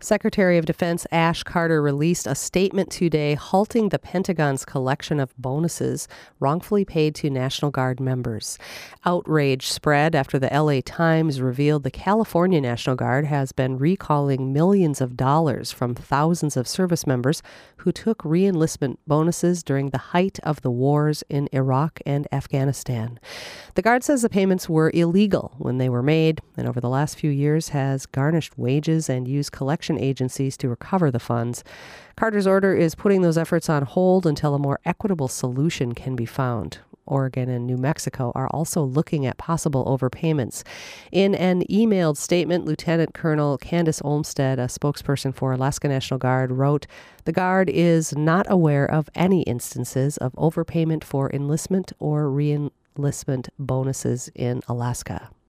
Secretary of Defense Ash Carter released a statement today halting the Pentagon's collection of bonuses wrongfully paid to National Guard members. Outrage spread after the LA Times revealed the California National Guard has been recalling millions of dollars from thousands of service members who took re-enlistment bonuses during the height of the wars in Iraq and Afghanistan. The Guard says the payments were illegal when they were made, and over the last few years has garnished wages and used collection agencies to recover the funds. Carter's order is putting those efforts on hold until a more equitable solution can be found. Oregon and New Mexico are also looking at possible overpayments. In an emailed statement, Lieutenant Colonel Candace Olmstead, a spokesperson for Alaska National Guard, wrote, "The Guard is not aware of any instances of overpayment for enlistment or re-enlistment bonuses in Alaska."